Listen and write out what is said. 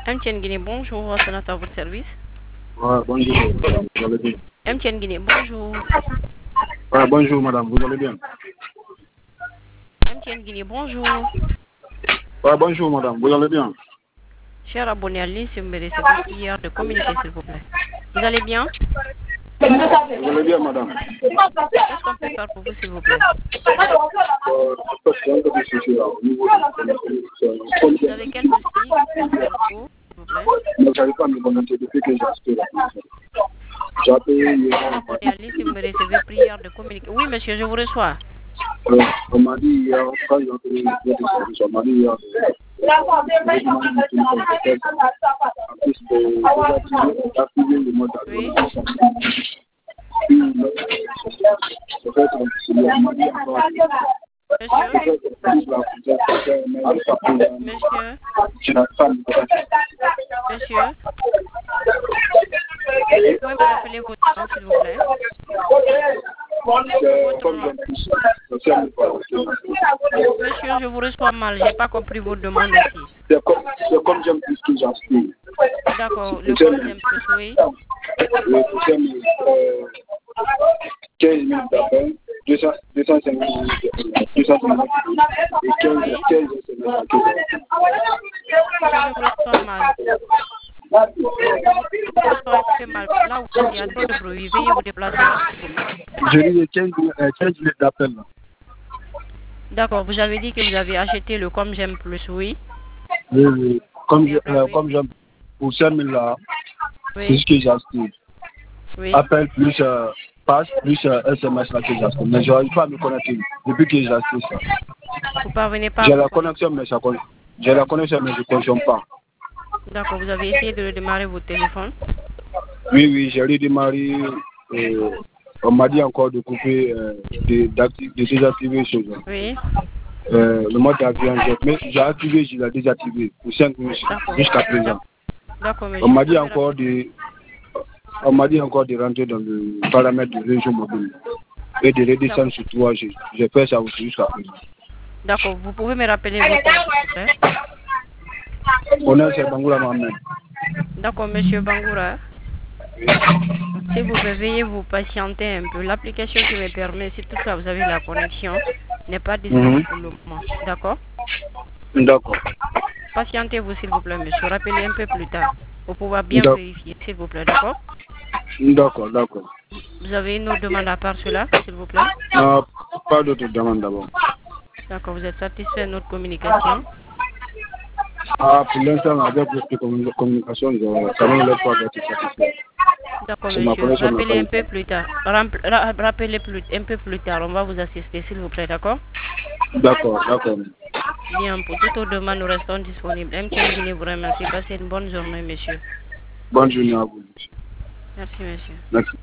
MTN Guinée, bonjour, sénateur à votre service. Bonjour, madame, vous allez bien? MTN Guinée, bonjour. Bonjour, madame, vous allez bien? MTN Guinée, bonjour. Bonjour, madame, vous allez bien? Cher abonné à l'île, si vous me recevez prière de communiquer, s'il vous plaît. Vous allez bien? Vous allez bien, madame? Qu'est-ce qu'on peut faire pour vous, s'il vous plaît? Vous avez quel souci? S'il vous plaît. Je n'arrive pas à me connecter depuis que j'ai acheté la téléphone. J'ai appelé hier. Abonné à l'île, si vous me recevez prière de communiquer. Oui, monsieur, je vous reçois. On m'a dit hier, quand j'ai appelé le service, on m'a dit hier, d'activer le mode Oui. Monsieur, vous pouvez me rappeler votre nom, s'il vous plaît? Monsieur, je vous reçois mal, j'ai pas compris votre demande aussi. C'est comme j'aime plus que j'aspire. D'accord, le code j'aime plus, oui. Le système 15 minutes d'appel, 250 minutes et 15 SMS. Je vous reçois mal. Je vous reçois un peu mal. Là où il y a trop de bruit, veuillez vous déplacer. Je dis les 15 minutes d'appel. D'accord, vous avez dit que vous avez acheté le comme j'aime plus, oui. Oui. Comme j'aime pour 5 000 là, Oui. c'est ce que j'ai acheté. Oui. Appel plus passe plus SMS là que j'ai acheté. Mais je n'arrive pas à me connecter depuis que j'ai acheté ça. Vous parvenez pas à J'ai vous la connexion, mais j'ai la connexion, mais je ne fonctionne pas. D'accord, vous avez essayé de redémarrer votre téléphone? Oui, j'ai redémarré. On m'a dit encore de couper, de désactiver ce genre. Oui. Le mode d'avion, mais j'ai activé, je l'ai désactivé pour 5 minutes jusqu'à présent. D'accord, monsieur. On m'a dit encore de rentrer dans le paramètre de réseau mobile et de redescendre sur 3G. J'ai fait ça aussi jusqu'à présent. D'accord, vous pouvez me rappeler votre nom, s'il vous plaît? Mon nom c'est Bangoura Mohamed. D'accord, monsieur Bangoura. Si vous pouvez, veuillez vous patienter un peu. L'application qui me permet, si toutefois vous avez la connexion, n'est pas disponible pour le moment. D'accord? D'accord. Patientez-vous, s'il vous plaît, monsieur. Rappelez un peu plus tard pour pouvoir bien vérifier, s'il vous plaît. D'accord? D'accord. Vous avez une autre demande à part cela, s'il vous plaît? Non, pas d'autre demande d'abord. D'accord, vous êtes satisfait de notre communication? Pour l'instant, avec votre communication, quand même, pas d'être satisfait. D'accord, monsieur. Rappelez un peu plus tard. Rappelez un peu plus tard. On va vous assister, s'il vous plaît, d'accord? D'accord. Bien, pour toute autre demande, nous restons disponibles. MTN Guinée vous remercie. Passez une bonne journée, monsieur. Bonne journée à vous, monsieur. Merci, monsieur. Merci.